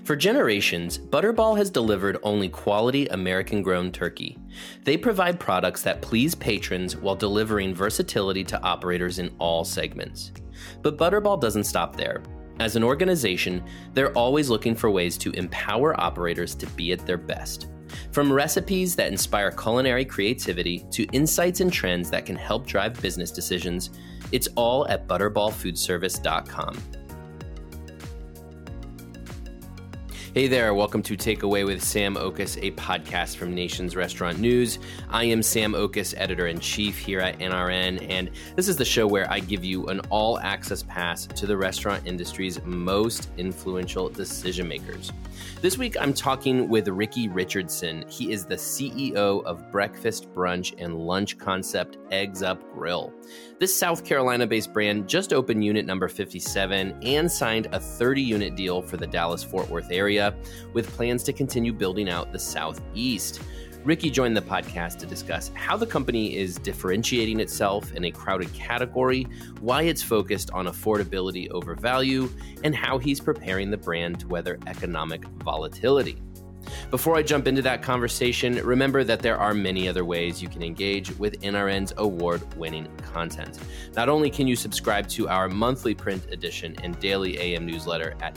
For generations, Butterball has delivered only quality American-grown turkey. They provide products that please patrons while delivering versatility to operators in all segments. But Butterball doesn't stop there. As an organization, they're always looking for ways to empower operators to be at their best. From recipes that inspire culinary creativity to insights and trends that can help drive business decisions, it's all at butterballfoodservice.com. Hey there, welcome to Takeaway with Sam Oches, a podcast from Nation's Restaurant News. I am Sam Oches, editor-in-chief here at NRN, and this is the show where I give you an all-access pass to the restaurant industry's most influential decision-makers. This week, I'm talking with Ricky Richardson. He is the CEO of breakfast, brunch, and lunch concept Eggs Up Grill. This South Carolina-based brand just opened unit number 57 and signed a 30-unit deal for the Dallas-Fort Worth area, with plans to continue building out the Southeast. Ricky joined the podcast to discuss how the company is differentiating itself in a crowded category, why it's focused on affordability over value, and how he's preparing the brand to weather economic volatility. Before I jump into that conversation, remember that there are many other ways you can engage with NRN's award-winning content. Not only can you subscribe to our monthly print edition and daily AM newsletter at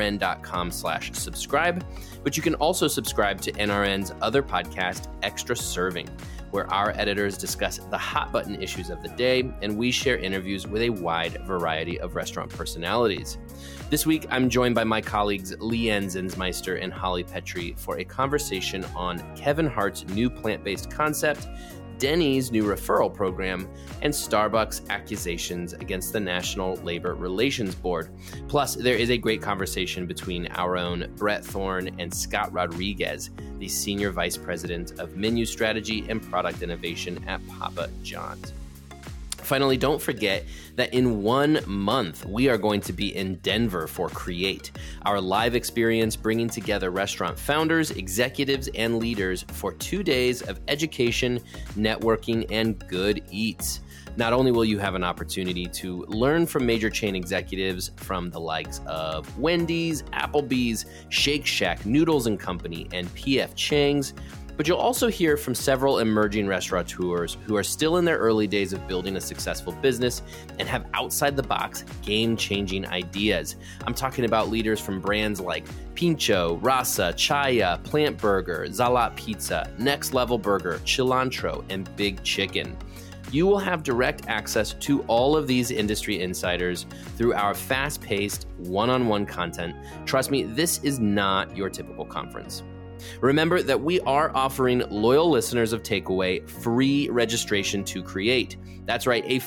nrn.com/subscribe, but you can also subscribe to NRN's other podcast, Extra Serving, where our editors discuss the hot-button issues of the day, and we share interviews with a wide variety of restaurant personalities. This week, I'm joined by my colleagues Leanne Zinsmeister and Holly Petrie for a conversation on Kevin Hart's new plant-based concept, Denny's new referral program, and Starbucks' accusations against the National Labor Relations Board. Plus, there is a great conversation between our own Brett Thorne and Scott Rodriguez, the Senior Vice President of Menu Strategy and Product Innovation at Papa John's. Finally, don't forget that in 1 month, we are going to be in Denver for Create, our live experience bringing together restaurant founders, executives, and leaders for 2 days of education, networking, and good eats. Not only will you have an opportunity to learn from major chain executives from the likes of Wendy's, Applebee's, Shake Shack, Noodles & Company, and P.F. Chang's, but you'll also hear from several emerging restaurateurs who are still in their early days of building a successful business and have outside-the-box, game-changing ideas. I'm talking about leaders from brands like Pincho, Rasa, Chaya, Plant Burger, Zalat Pizza, Next Level Burger, Cilantro, and Big Chicken. You will have direct access to all of these industry insiders through our fast-paced, one-on-one content. Trust me, this is not your typical conference. Remember that we are offering loyal listeners of Takeaway free registration to Create. That's right, a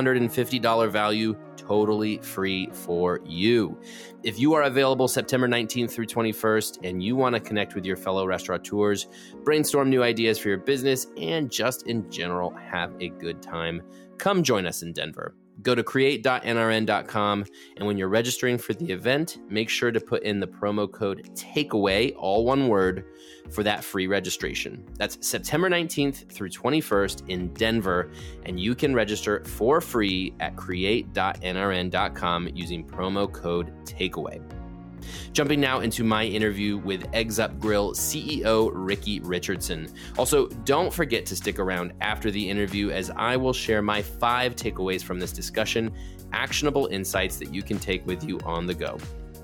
$550 value, totally free for you. If you are available September 19th through 21st and you want to connect with your fellow restaurateurs, brainstorm new ideas for your business, and just in general have a good time, come join us in Denver. Go to create.nrn.com, and when you're registering for the event, make sure to put in the promo code TAKEAWAY, all one word, for that free registration. That's September 19th through 21st in Denver, and you can register for free at create.nrn.com using promo code TAKEAWAY. Jumping now into my interview with Eggs Up Grill CEO Ricky Richardson. Also, don't forget to stick around after the interview as I will share my 5 takeaways from this discussion, actionable insights that you can take with you on the go.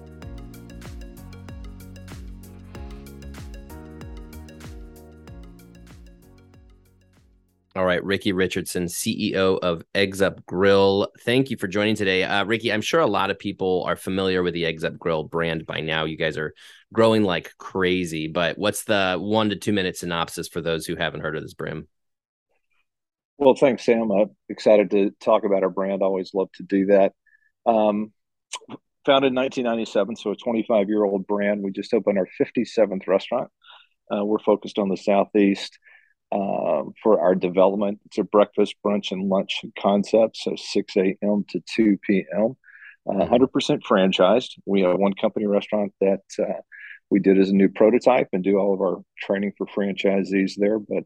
All right, Ricky Richardson, CEO of Eggs Up Grill. Thank you for joining today. Ricky, I'm sure a lot of people are familiar with the Eggs Up Grill brand by now. You guys are growing like crazy, but what's the 1 to 2 minute synopsis for those who haven't heard of this brand? Well, thanks, Sam. I'm excited to talk about our brand. I always love to do that. Founded in 1997, so a 25-year-old brand. We just opened our 57th restaurant. We're focused on the Southeast. For our development, it's a breakfast, brunch, and lunch concept, so 6 a.m. to 2 p.m. 100% franchised. We have one company restaurant that we did as a new prototype and do all of our training for franchisees there, but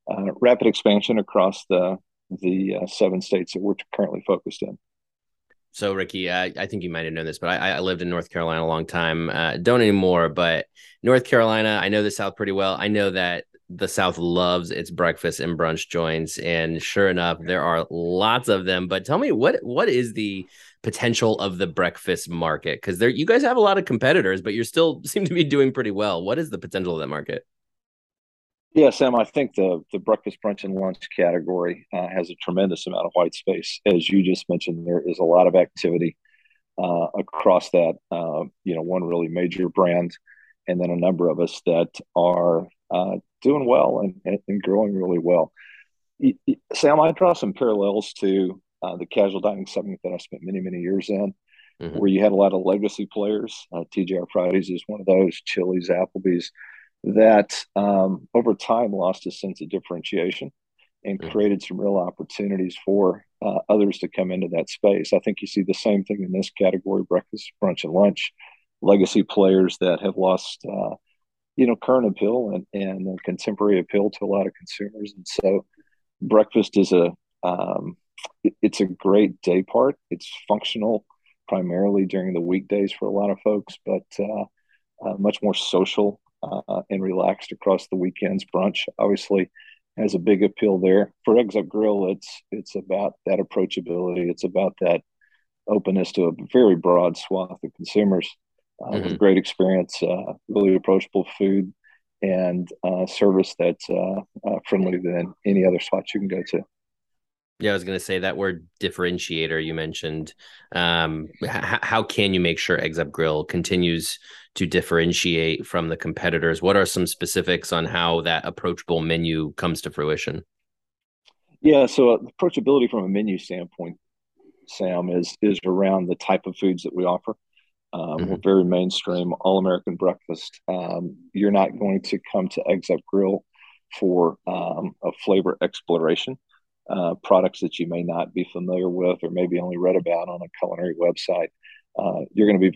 rapid expansion across the 7 states that we're currently focused in. So, Ricky, I think you might have known this, but I lived in North Carolina a long time. Don't anymore, but North Carolina, I know the South pretty well. I know that the South loves its breakfast and brunch joints, and sure enough, there are lots of them. But tell me, what is the potential of the breakfast market? Because there, you guys have a lot of competitors, but you still seem to be doing pretty well. What is the potential of that market? Yeah, Sam, I think the breakfast, brunch, and lunch category has a tremendous amount of white space. As you just mentioned, there is a lot of activity across that. One really major brand, and then a number of us that are doing well and growing really well. Sam, I draw some parallels to the casual dining segment that I spent many, many years in, Mm-hmm. where you had a lot of legacy players. TGI Fridays is one of those, Chili's, Applebee's, that over time lost a sense of differentiation and Mm-hmm. created some real opportunities for others to come into that space. I think you see the same thing in this category: breakfast, brunch, and lunch. Legacy players that have lost, current appeal and contemporary appeal to a lot of consumers. And so, breakfast is it's a great day part. It's functional primarily during the weekdays for a lot of folks, but much more social and relaxed across the weekends. Brunch obviously has a big appeal there. For Eggs Up Grill, it's about that approachability. It's about that openness to a very broad swath of consumers with great experience, really approachable food, and service that's friendly than any other spot you can go to. Yeah, I was going to say that word differentiator you mentioned. How can you make sure Eggs Up Grill continues to differentiate from the competitors? What are some specifics on how that approachable menu comes to fruition? Yeah, so approachability from a menu standpoint, Sam, is around the type of foods that we offer. We're Mm-hmm. very mainstream, all American breakfast. You're not going to come to Eggs Up Grill for a flavor exploration. Products that you may not be familiar with or maybe only read about on a culinary website. You're going to be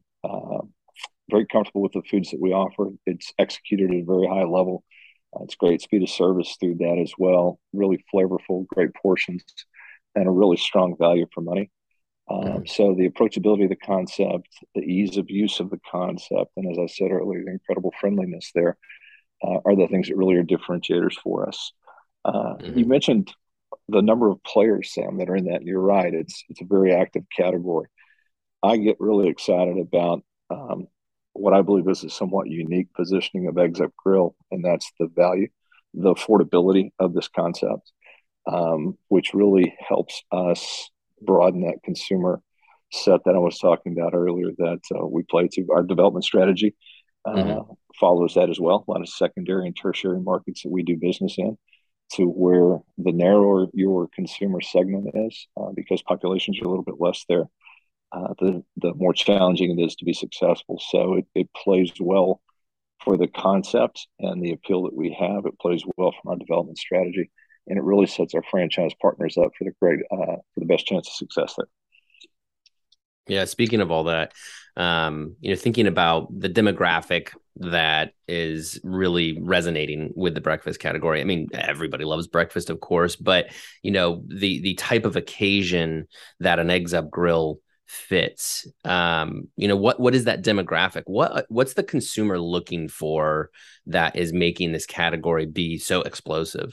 very comfortable with the foods that we offer. It's executed at a very high level. It's great speed of service through that as well. Really flavorful, great portions, and a really strong value for money. Mm-hmm. So the approachability of the concept, the ease of use of the concept, and as I said earlier, the incredible friendliness there are the things that really are differentiators for us. You Mm-hmm. mentioned the number of players, Sam, that are in that. And you're right; it's a very active category. I get really excited about what I believe is a somewhat unique positioning of Eggs Up Grill, and that's the value, the affordability of this concept, which really helps us broaden that consumer set that I was talking about earlier that we play to. Our development strategy Mm-hmm. uh, follows that as well. A lot of secondary and tertiary markets that we do business in, to where the narrower your consumer segment is, because populations are a little bit less there, the more challenging it is to be successful. So it plays well for the concept and the appeal that we have. It plays well from our development strategy, and it really sets our franchise partners up for the best chance of success there. Yeah, speaking of all that, thinking about the demographic that is really resonating with the breakfast category. I mean, everybody loves breakfast, of course, but the type of occasion that an Eggs Up Grill fits. What is that demographic? What's the consumer looking for that is making this category be so explosive?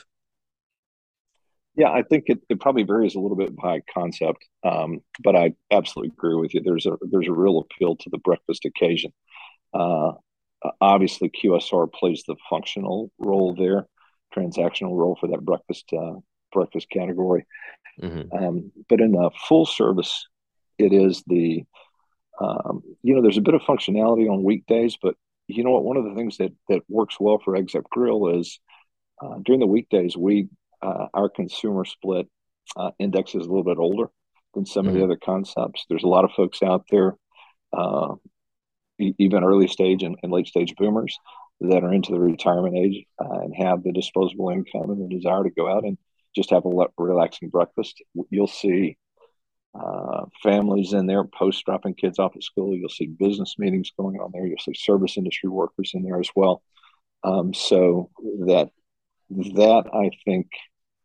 Yeah, I think it probably varies a little bit by concept, but I absolutely agree with you. There's a real appeal to the breakfast occasion. Uh, Obviously, QSR plays the functional role there, transactional role for that breakfast category. Mm-hmm. But in the full service, it is there's a bit of functionality on weekdays, but you know what? One of the things that works well for Eggs Up Grill is during the weekdays, our consumer split index is a little bit older than some of the Mm-hmm. other concepts. There's a lot of folks out there, uh, even early stage and late stage boomers, that are into the retirement age and have the disposable income and the desire to go out and just have a relaxing breakfast. You'll see families in there post dropping kids off at school. You'll see business meetings going on there. You'll see service industry workers in there as well. So that I think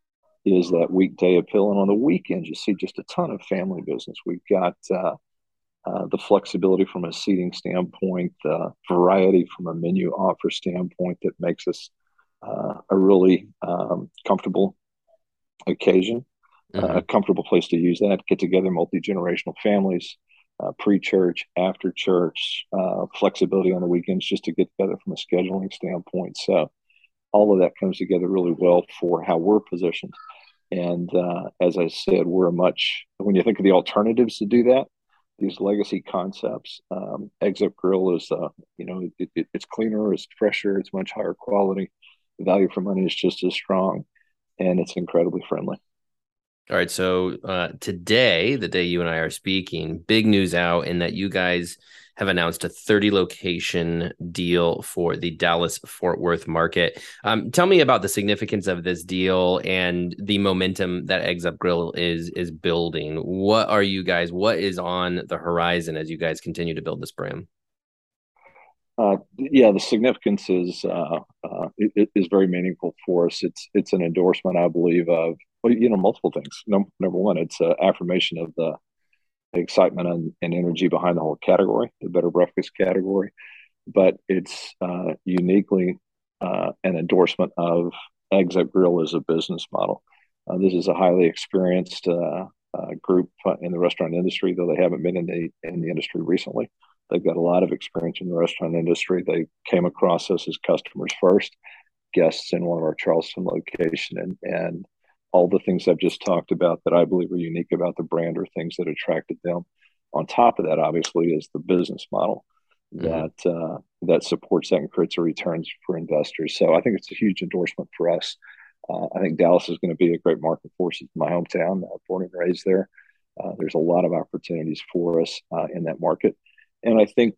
is that weekday appeal. And on the weekends, you see just a ton of family business. We've got the flexibility from a seating standpoint, the variety from a menu offer standpoint that makes us a really comfortable occasion, a comfortable place to use that, get together multi-generational families, pre-church, after church, flexibility on the weekends just to get together from a scheduling standpoint. So all of that comes together really well for how we're positioned. And as I said, when you think of the alternatives to do that, these legacy concepts, Eggs Up Grill is, it's cleaner, it's fresher, it's much higher quality. The value for money is just as strong, and it's incredibly friendly. All right. So today, the day you and I are speaking, big news out in that you guys have announced a 30 location deal for the Dallas Fort Worth market. Tell me about the significance of this deal and the momentum that Eggs Up Grill is building. What is on the horizon as you guys continue to build this brand? The significance is very meaningful for us. It's an endorsement, I believe, of multiple things. Number one, it's an affirmation of the excitement and energy behind the whole category, the better breakfast category. But it's uniquely an endorsement of Eggs Up Grill as a business model. This is a highly experienced group in the restaurant industry, though they haven't been in the industry recently. They've got a lot of experience in the restaurant industry. They came across us as customers first, guests in one of our Charleston location, and all the things I've just talked about that I believe are unique about the brand are things that attracted them. On top of that, obviously, is the business model that supports that and creates a returns for investors. So I think it's a huge endorsement for us. I think Dallas is going to be a great market for us. It's my hometown. I'm born and raised there. There's a lot of opportunities for us in that market. And I think,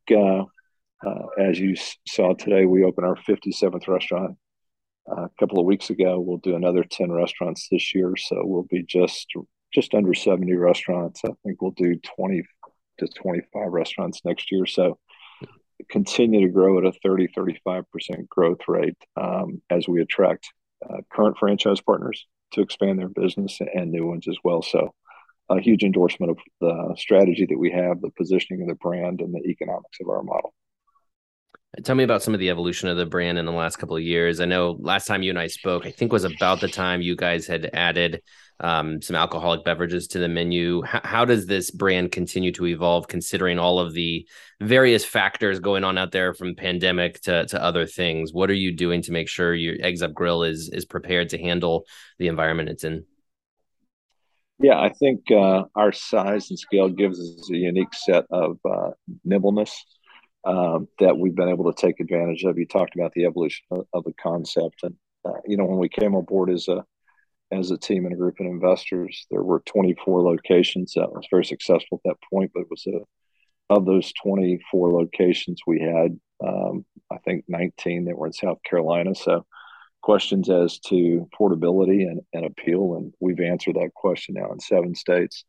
as you saw today, we opened our 57th restaurant a couple of weeks ago. We'll do another 10 restaurants this year. So we'll be just under 70 restaurants. I think we'll do 20 to 25 restaurants next year. So continue to grow at a 35% growth rate as we attract current franchise partners to expand their business and new ones as well. So a huge endorsement of the strategy that we have, the positioning of the brand, and the economics of our model. Tell me about some of the evolution of the brand in the last couple of years. I know last time you and I spoke, I think was about the time you guys had added some alcoholic beverages to the menu. How does this brand continue to evolve, considering all of the various factors going on out there, from pandemic to other things? What are you doing to make sure your Eggs Up Grill is prepared to handle the environment it's in? Yeah, I think our size and scale gives us a unique set of nimbleness that we've been able to take advantage of. You talked about the evolution of the concept, and when we came on board as a team and a group of investors, there were 24 locations. That was very successful at that point, but it was of those 24 locations, we had I think 19 that were in South Carolina. So questions as to portability and appeal, and we've answered that question now in 7 states.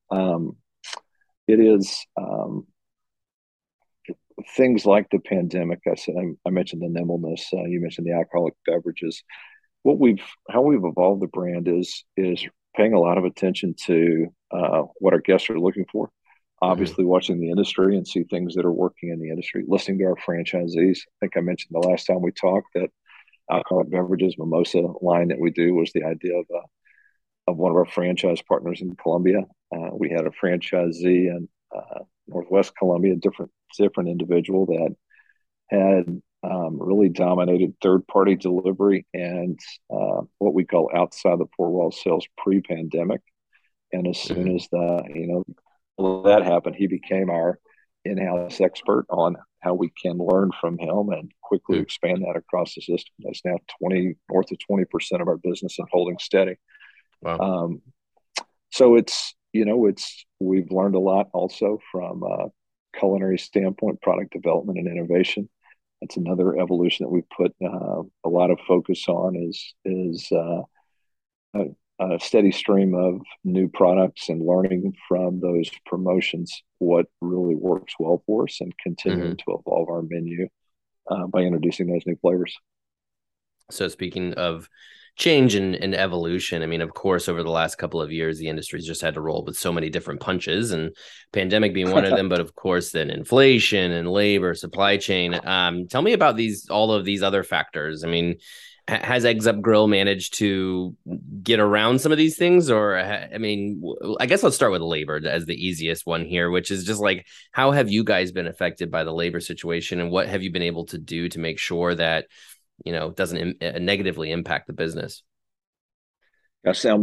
It is things like the pandemic. I mentioned the nimbleness. You mentioned the alcoholic beverages. How we've evolved the brand is paying a lot of attention to what our guests are looking for. Obviously, watching the industry and see things that are working in the industry, listening to our franchisees. I think I mentioned the last time we talked that alcoholic beverages mimosa line that we do was the idea of one of our franchise partners in Colombia. We had a franchisee in Northwest Colombia, different individual that had really dominated third-party delivery and what we call outside the four wall sales pre-pandemic. And as soon as that happened, he became our in-house expert on how we can learn from him and quickly expand that across the system. That's now north of 20% of our business and holding steady. Wow. So we've learned a lot also from a culinary standpoint, product development and innovation. That's another evolution that we've put a lot of focus on is a steady stream of new products and learning from those promotions what really works well for us and continuing to evolve our menu by introducing those new flavors. So speaking of change and evolution. I mean, of course, over the last couple of years, the industry's just had to roll with so many different punches, and pandemic being one of them. But of course, then inflation and labor, supply chain. Tell me about all of these other factors. I mean, has Eggs Up Grill managed to get around some of these things? Or, I mean, I guess let's start with labor as the easiest one here, which is just like, how have you guys been affected by the labor situation, and what have you been able to do to make sure that doesn't negatively impact the business? Yeah, Sam,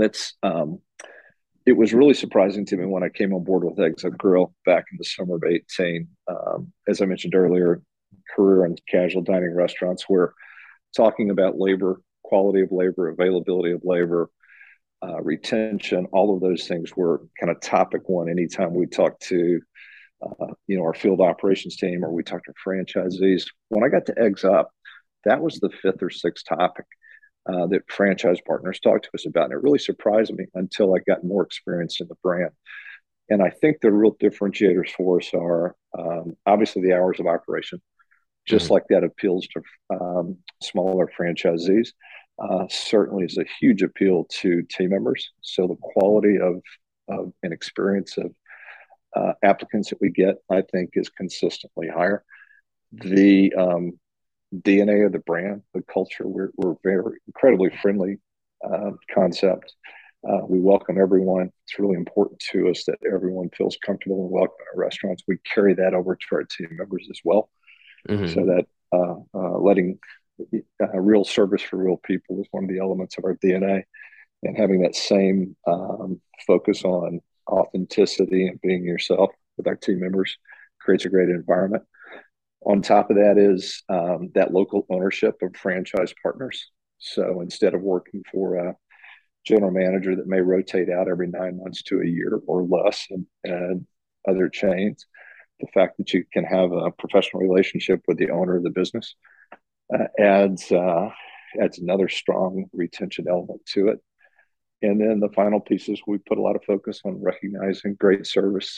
it was really surprising to me when I came on board with Eggs Up Grill back in the summer of 18. As I mentioned earlier, career and casual dining restaurants, we're talking about labor, quality of labor, availability of labor, retention, all of those things were kind of topic one anytime we talked to our field operations team or we talked to franchisees. When I got to Eggs Up, that was the fifth or sixth topic that franchise partners talked to us about. And it really surprised me until I got more experience in the brand. And I think the real differentiators for us are obviously the hours of operation, just like that appeals to smaller franchisees. Certainly is a huge appeal to team members. So the quality of and experience of applicants that we get, I think, is consistently higher. The DNA of the brand, the culture, we're very incredibly friendly concept. We welcome everyone. It's really important to us that everyone feels comfortable and welcome in our restaurants. We carry that over to our team members as well, so that letting real service for real people is one of the elements of our DNA, and having that same focus on authenticity and being yourself with our team members creates a great environment. On top of that is that local ownership of franchise partners. So instead of working for a general manager that may rotate out every 9 months to a year or less, and other chains, the fact that you can have a professional relationship with the owner of the business adds another strong retention element to it. And then the final piece is we put a lot of focus on recognizing great service.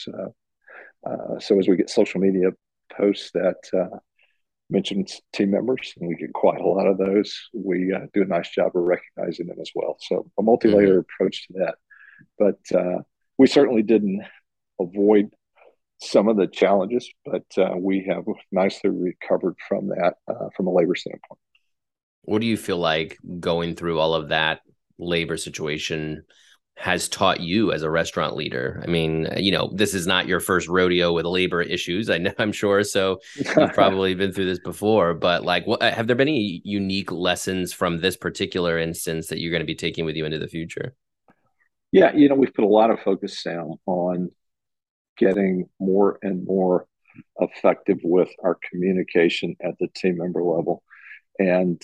So as we get social media posts that mention team members, and we get quite a lot of those, we do a nice job of recognizing them as well. So a multi-layer approach to that. But we certainly didn't avoid some of the challenges, but we have nicely recovered from that from a labor standpoint. What do you feel like going through all of that labor situation has taught you as a restaurant leader? I mean, this is not your first rodeo with labor issues. I'm sure. So you've probably been through this before, but like, have there been any unique lessons from this particular instance that you're going to be taking with you into the future? Yeah. We've put a lot of focus, Sam, on getting more and more effective with our communication at the team member level, and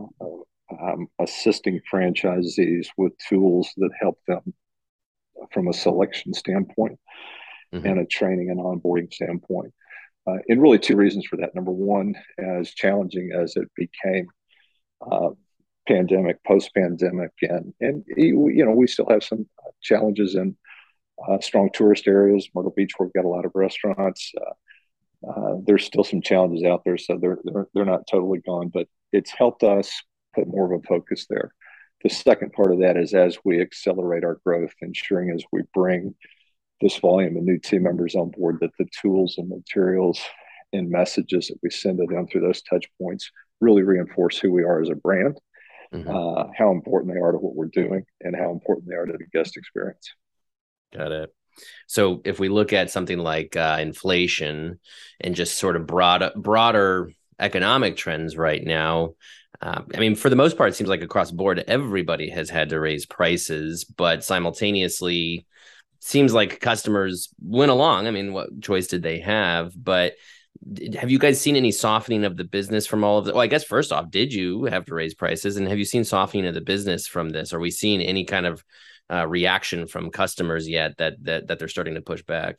assisting franchisees with tools that help them from a selection standpoint and a training and onboarding standpoint. And really two reasons for that. Number one, as challenging as it became pandemic, post-pandemic, and we still have some challenges in strong tourist areas, Myrtle Beach, where we've got a lot of restaurants. There's still some challenges out there, so they're not totally gone, but it's helped us put more of a focus there. The second part of that is as we accelerate our growth, ensuring as we bring this volume of new team members on board, that the tools and materials and messages that we send to them through those touch points really reinforce who we are as a brand, how important they are to what we're doing, and how important they are to the guest experience. Got it. So if we look at something like inflation and just sort of broader economic trends right now, I mean, for the most part, it seems like across the board, everybody has had to raise prices, but simultaneously seems like customers went along. I mean, what choice did they have? But have you guys seen any softening of the business from all of the, well, I guess first off, did you have to raise prices, and have you seen softening of the business from this? Are we seeing any kind of reaction from customers yet that they're starting to push back?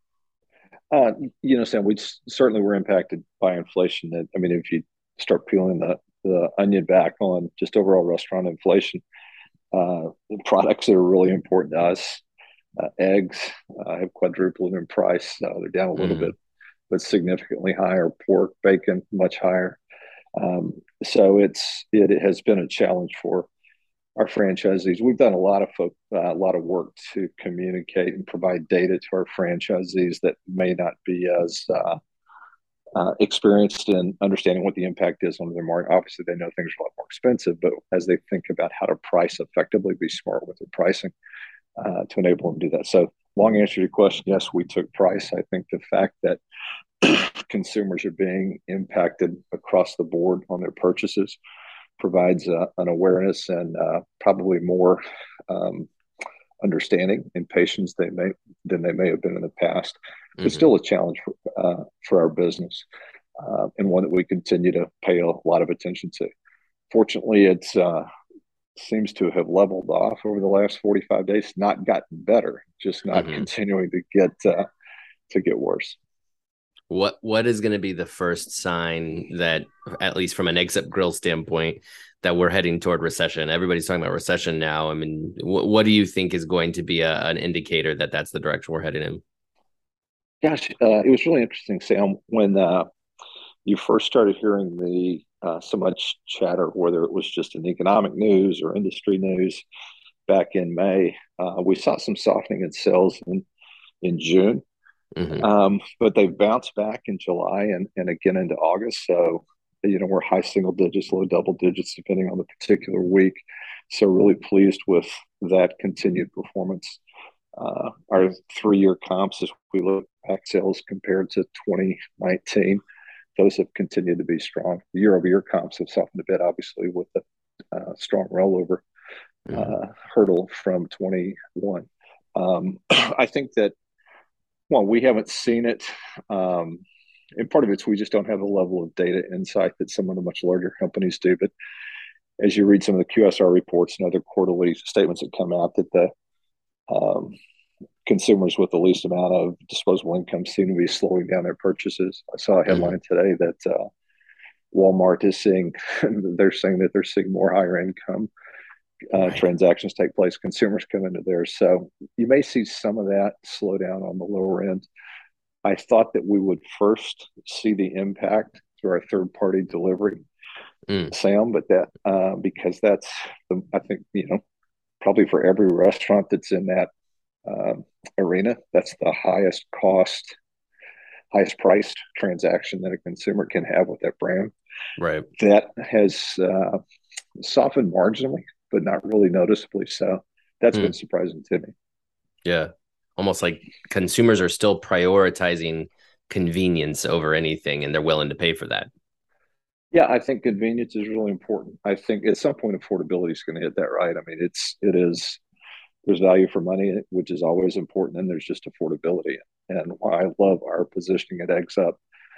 Sam, we certainly were impacted by inflation. I mean, if you start peeling the onion back on just overall restaurant inflation, the products that are really important to us, eggs have quadrupled in price. They're down a little bit, but significantly higher. Pork, bacon, much higher. So it has been a challenge for our franchisees. We've done a lot of work to communicate and provide data to our franchisees that may not be as experienced in understanding what the impact is on their market. Obviously, they know things are a lot more expensive, but as they think about how to price effectively, be smart with their pricing to enable them to do that. So, long answer to your question, yes, we took price. I think the fact that consumers are being impacted across the board on their purchases provides an awareness and probably more um, understanding and patience than they may have been in the past. But Mm-hmm. still a challenge for our business and one that we continue to pay a lot of attention to. Fortunately, it seems to have leveled off over the last 45 days, not gotten better, just not Mm-hmm. continuing to get worse. What is going to be the first sign that, at least from an Eggs Up Grill standpoint, that we're heading toward recession? Everybody's talking about recession now. I mean, what do you think is going to be an indicator that that's the direction we're heading in? Gosh, it was really interesting, Sam, when you first started hearing the so much chatter, whether it was just in economic news or industry news back in May. We saw some softening in sales in June, Mm-hmm. but they've bounced back in July and again into August. So, we're high single digits, low double digits, depending on the particular week. So, really pleased with that continued performance. Our 3-year comps, as we look back sales compared to 2019, those have continued to be strong. The year-over-year comps have softened a bit, obviously, with the strong rollover Mm-hmm. hurdle from 21. I think that, well, we haven't seen it. And part of it's we just don't have the level of data insight that some of the much larger companies do. But as you read some of the QSR reports and other quarterly statements that come out, that the um, consumers with the least amount of disposable income seem to be slowing down their purchases. I saw a Mm-hmm. headline today that Walmart is seeing, they're saying that they're seeing more higher income Right. transactions take place. Consumers come into there. So you may see some of that slow down on the lower end. I thought that we would first see the impact through our third party delivery, Mm. Sam, but that because that's, I think, probably for every restaurant that's in that arena, that's the highest cost, highest priced transaction that a consumer can have with that brand. Right. That has softened marginally, but not really noticeably so. That's been Mm. surprising to me. Yeah. Almost like consumers are still prioritizing convenience over anything, and they're willing to pay for that. Yeah, I think convenience is really important. I think at some point affordability is going to hit that, right. I mean, it is, there's value for money, which is always important, and there's just affordability. And why I love our positioning at Eggs Up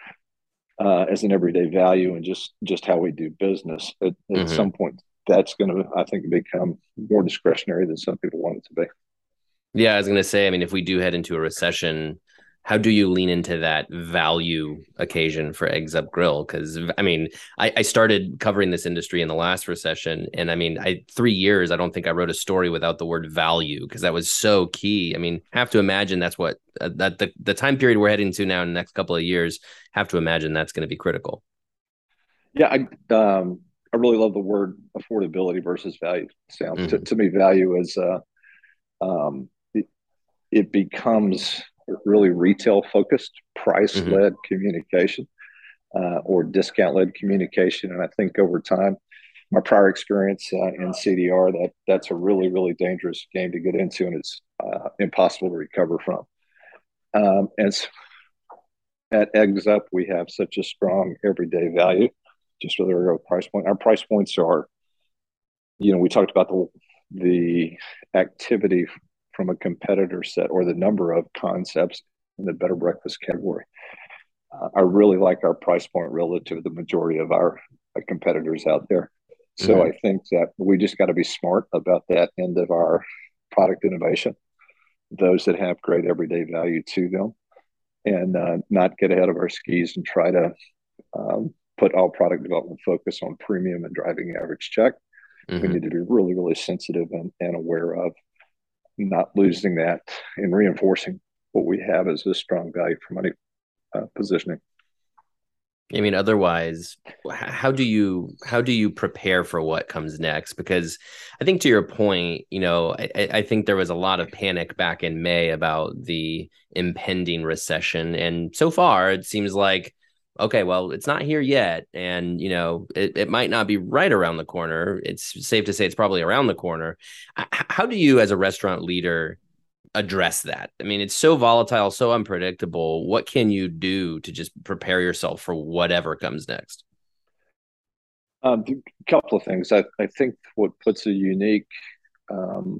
as an everyday value and just how we do business. At Mm-hmm. some point, that's going to, I think, become more discretionary than some people want it to be. Yeah, I was going to say, I mean, if we do head into a recession, how do you lean into that value occasion for Eggs Up Grill? Because I mean, I started covering this industry in the last recession, and I mean, 3 years, I don't think I wrote a story without the word value because that was so key. I mean, have to imagine that's what that the time period we're heading to now in the next couple of years. Have to imagine that's going to be critical. Yeah, I really love the word affordability versus value. Sam, Mm-hmm. to me, value is um, it becomes really retail focused, price Mm-hmm. led communication or discount led communication. And I think over time, my prior experience in CDR, that's a really dangerous game to get into, and it's impossible to recover from. And so at Eggs Up, we have such a strong everyday value, just with our price point. Our price points are, we talked about the activity from a competitor set or the number of concepts in the better breakfast category. I really like our price point relative to the majority of our competitors out there. So Mm-hmm. I think that we just got to be smart about that end of our product innovation, those that have great everyday value to them, and not get ahead of our skis and try to put all product development focus on premium and driving average check. We Mm-hmm. need to be really sensitive and aware of not losing that and reinforcing what we have as a strong value for money positioning. I mean, otherwise, how do you prepare for what comes next? Because I think to your point, I think there was a lot of panic back in May about the impending recession, and so far it seems like okay, well, it's not here yet, and it might not be right around the corner. It's safe to say it's probably around the corner. How do you, as a restaurant leader, address that? I mean, it's so volatile, so unpredictable. What can you do to just prepare yourself for whatever comes next? A couple of things. I think what puts a unique um,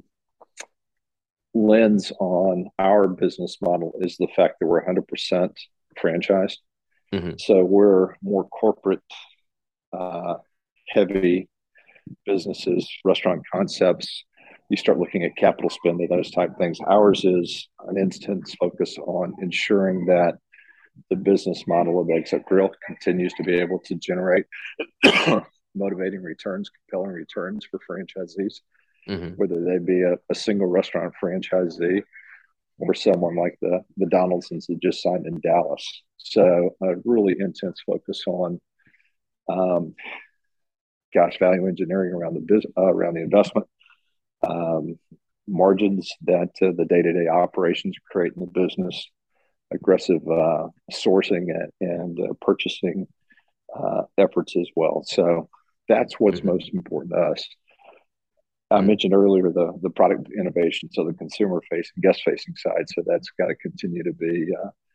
lens on our business model is the fact that we're 100% franchised. Hmm. So we're more corporate uh, heavy businesses, restaurant concepts. You start looking at capital spend and those type of things. Ours is an intense focus on ensuring that the business model of Exit Grill continues to be able to generate motivating returns, compelling returns for franchisees, Hmm. whether they be a single restaurant franchisee or someone like the Donaldsons that just signed in Dallas. So a really intense focus on, um, value engineering around the business, around the investment, um, margins that the day to day operations create in the business, aggressive sourcing and purchasing efforts as well. So that's what's Hmm. most important to us. I Hmm. mentioned earlier the product innovation, so the consumer facing, guest facing side. So that's got to continue to be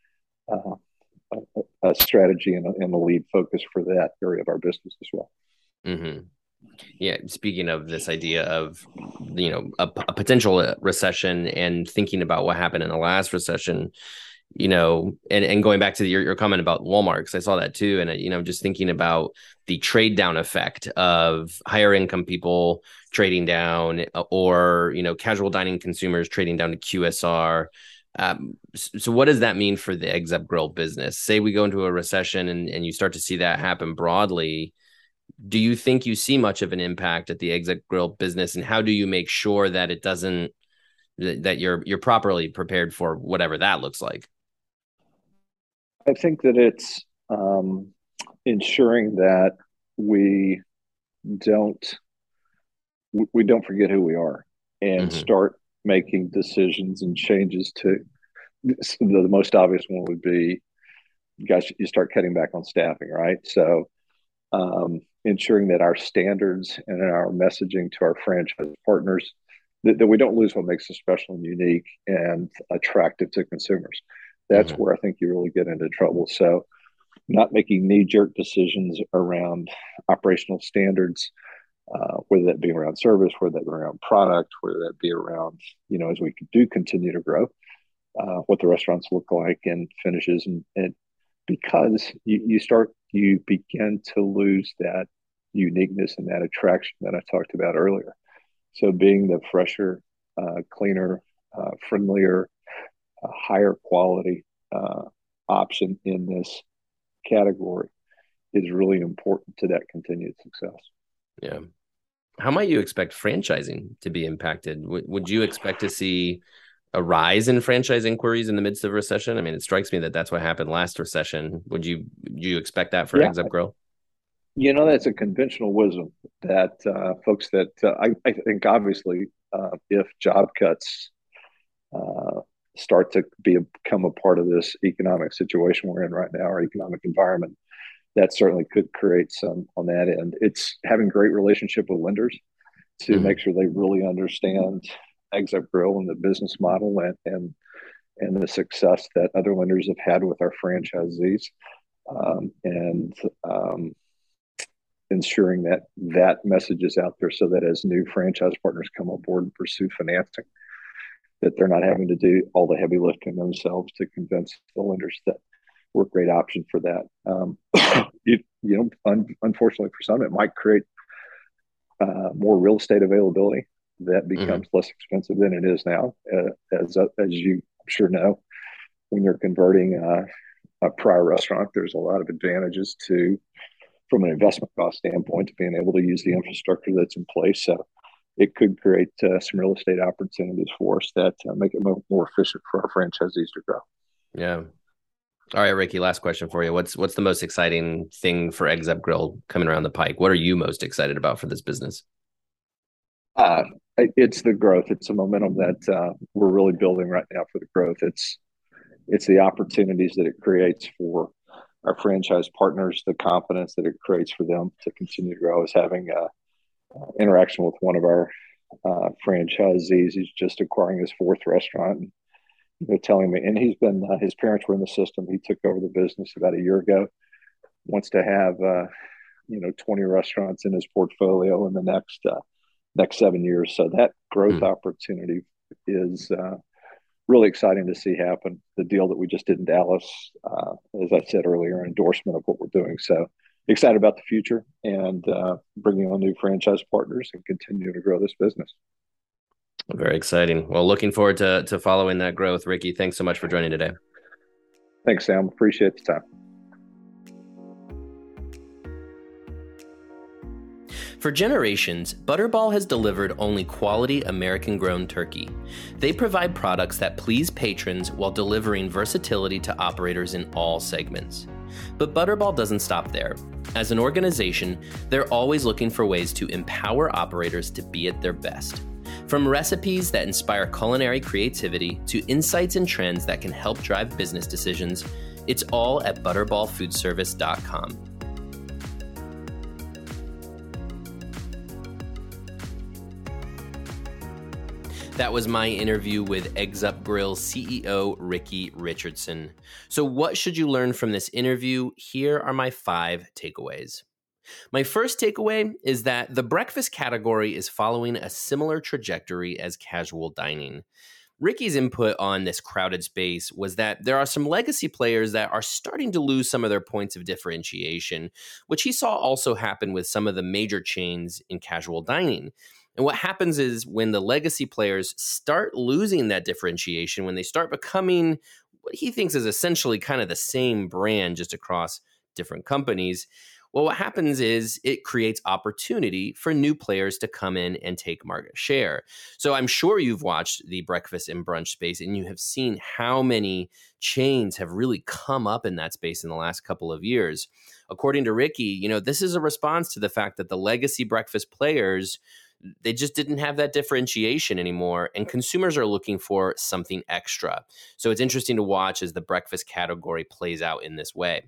a strategy and a lead focus for that area of our business as well. Hmm. Yeah. Speaking of this idea of, a potential recession and thinking about what happened in the last recession, and going back to your comment about Walmart, because I saw that too. And, just thinking about the trade down effect of higher income people trading down, or, casual dining consumers trading down to QSR. So what does that mean for the Eggs Up Grill business? Say we go into a recession and you start to see that happen broadly. Do you think you see much of an impact at the Eggs Up Grill business, and how do you make sure that it doesn't, that you're properly prepared for whatever that looks like? I think that it's ensuring that we don't we don't forget who we are and Hmm. start making decisions and changes to the most obvious one would be, guys, you start cutting back on staffing, right? So ensuring that our standards and our messaging to our franchise partners, that we don't lose what makes us special and unique and attractive to consumers. That's Hmm. where I think you really get into trouble. So not making knee-jerk decisions around operational standards, whether that be around service, whether that be around product, whether that be around, as we do continue to grow, what the restaurants look like and finishes. And because you begin to lose that uniqueness and that attraction that I talked about earlier. So being the fresher, cleaner, friendlier, higher quality option in this category is really important to that continued success. Yeah. How might you expect franchising to be impacted? Would you expect to see a rise in franchise inquiries in the midst of a recession? I mean, it strikes me that that's what happened last recession. Do you expect that for Yeah, Eggs Up Grill? that's a conventional wisdom that folks that I think obviously if job cuts uh, start to become a part of this economic situation we're in right now, our economic environment, that certainly could create some on that end. It's having great relationship with lenders to make Hmm. sure they really understand Eggs Up Grill and the business model and the success that other lenders have had with our franchisees, and ensuring that that message is out there so that as new franchise partners come on board and pursue financing, that they're not having to do all the heavy lifting themselves to convince the lenders that we're a great option for that. Unfortunately for some, it might create more real estate availability that Hmm. becomes less expensive than it is now. As you I'm sure know, when you're converting a prior restaurant, there's a lot of advantages to from an investment cost standpoint to being able to use the infrastructure that's in place. So it could create some real estate opportunities for us that make it more efficient for our franchisees to grow. Yeah. All right, Ricky, last question for you. What's the most exciting thing for Eggs Up Grill coming around the pike? What are you most excited about for this business? Uh, it's the growth. It's the momentum that we're really building right now for the growth. It's the opportunities that it creates for our franchise partners, the confidence that it creates for them to continue to grow. I was having interaction with one of our franchisees. He's just acquiring his fourth restaurant. And they're telling me, and he's been his parents were in the system. He took over the business about a year ago. Wants to have 20 restaurants in his portfolio in the next 7 years. So that growth opportunity is really exciting to see happen. The deal that we just did in Dallas, as I said earlier, an endorsement of what we're doing. So excited about the future and bringing on new franchise partners and continue to grow this business. Very exciting. Well, looking forward to following that growth. Ricky, thanks so much for joining today. Thanks, Sam. Appreciate the time. For generations, Butterball has delivered only quality American-grown turkey. They provide products that please patrons while delivering versatility to operators in all segments. But Butterball doesn't stop there. As an organization, they're always looking for ways to empower operators to be at their best. From recipes that inspire culinary creativity to insights and trends that can help drive business decisions, it's all at butterballfoodservice.com. That was my interview with Eggs Up Grill CEO Ricky Richardson. So what should you learn from this interview? Here are my 5 takeaways. My first takeaway is that the breakfast category is following a similar trajectory as casual dining. Ricky's input on this crowded space was that there are some legacy players that are starting to lose some of their points of differentiation, which he saw also happen with some of the major chains in casual dining. And what happens is when the legacy players start losing that differentiation, when they start becoming what he thinks is essentially kind of the same brand just across different companies, well, what happens is it creates opportunity for new players to come in and take market share. So I'm sure you've watched the breakfast and brunch space and you have seen how many chains have really come up in that space in the last couple of years. According to Ricky, this is a response to the fact that the legacy breakfast players, they just didn't have that differentiation anymore, and consumers are looking for something extra. So it's interesting to watch as the breakfast category plays out in this way.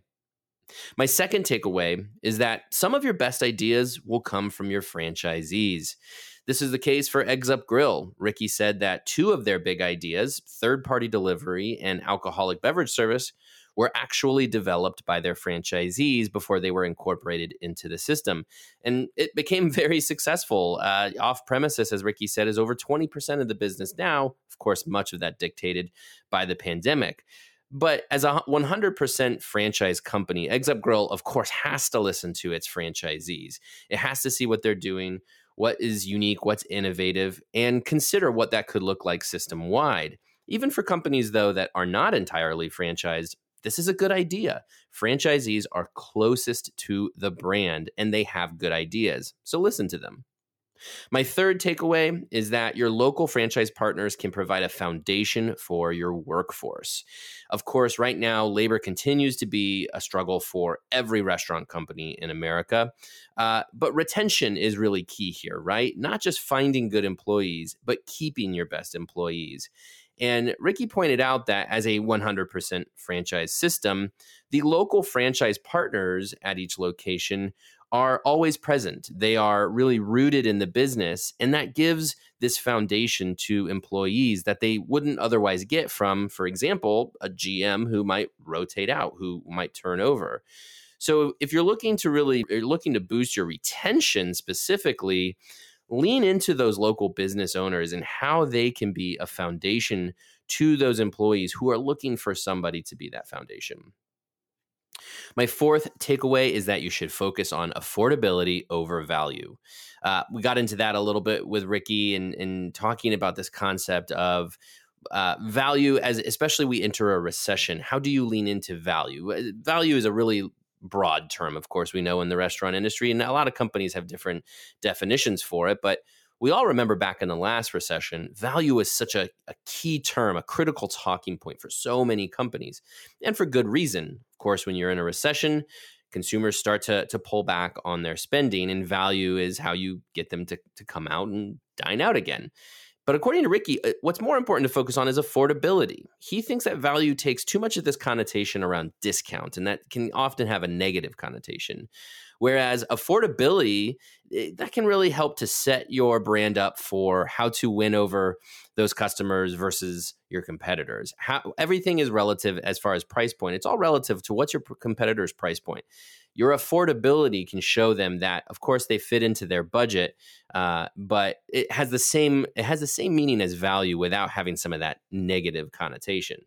My second takeaway is that some of your best ideas will come from your franchisees. This is the case for Eggs Up Grill. Ricky said that 2 of their big ideas, third-party delivery and alcoholic beverage service, were actually developed by their franchisees before they were incorporated into the system. And it became very successful. Off-premises, as Ricky said, is over 20% of the business now. Of course, much of that dictated by the pandemic. But as a 100% franchise company, Eggs Up Grill, of course, has to listen to its franchisees. It has to see what they're doing, what is unique, what's innovative, and consider what that could look like system-wide. Even for companies, though, that are not entirely franchised, this is a good idea. Franchisees are closest to the brand, and they have good ideas. So listen to them. My third takeaway is that your local franchise partners can provide a foundation for your workforce. Of course, right now, labor continues to be a struggle for every restaurant company in America. But retention is really key here, right? Not just finding good employees, but keeping your best employees. And Ricky pointed out that as a 100% franchise system, the local franchise partners at each location are always present. They are really rooted in the business, and that gives this foundation to employees that they wouldn't otherwise get from, for example, a GM who might rotate out, who might turn over. So if you're looking to boost your retention specifically, lean into those local business owners and how they can be a foundation to those employees who are looking for somebody to be that foundation. My fourth takeaway is that you should focus on affordability over value. We got into that a little bit with Ricky and talking about this concept of value, as especially we enter a recession. How do you lean into value? Value is a really broad term, of course, we know in the restaurant industry, and a lot of companies have different definitions for it. But We all remember back in the last recession, value was such a key term, a critical talking point for so many companies, and for good reason. Of course, when you're in a recession, consumers start to pull back on their spending, and value is how you get them to come out and dine out again. But according to Ricky, what's more important to focus on is affordability. He thinks that value takes too much of this connotation around discount, and that can often have a negative connotation. Whereas affordability, that can really help to set your brand up for how to win over those customers versus your competitors. Everything is relative as far as price point. It's all relative to what's your competitor's price point. Your affordability can show them that, of course, they fit into their budget, but it has the same meaning as value without having some of that negative connotation.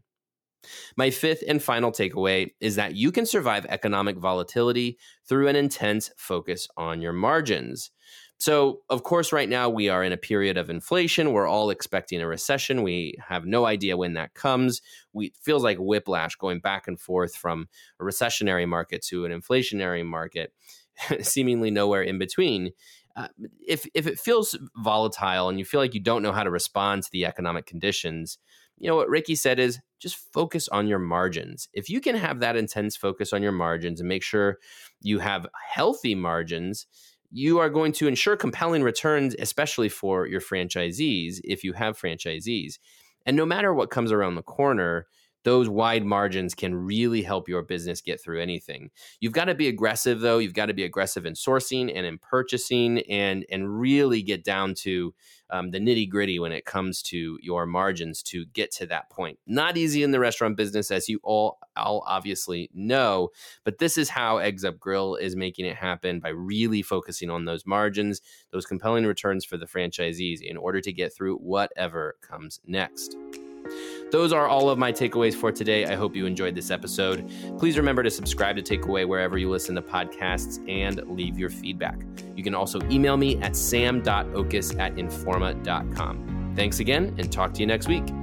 My fifth and final takeaway is that you can survive economic volatility through an intense focus on your margins. So, of course, right now we are in a period of inflation. We're all expecting a recession. We have no idea when that comes. It feels like whiplash going back and forth from a recessionary market to an inflationary market, seemingly nowhere in between. If it feels volatile and you feel like you don't know how to respond to the economic conditions, what Ricky said is just focus on your margins. If you can have that intense focus on your margins and make sure you have healthy margins, you are going to ensure compelling returns, especially for your franchisees, if you have franchisees. And no matter what comes around the corner, those wide margins can really help your business get through anything. You've got to be aggressive, though. You've got to be aggressive in sourcing and in purchasing and really get down to the nitty gritty when it comes to your margins to get to that point. Not easy in the restaurant business, as you all obviously know, but this is how Eggs Up Grill is making it happen by really focusing on those margins, those compelling returns for the franchisees in order to get through whatever comes next. Those are all of my takeaways for today. I hope you enjoyed this episode. Please remember to subscribe to Takeaway wherever you listen to podcasts and leave your feedback. You can also email me at sam.okus@informa.com. Thanks again, and talk to you next week.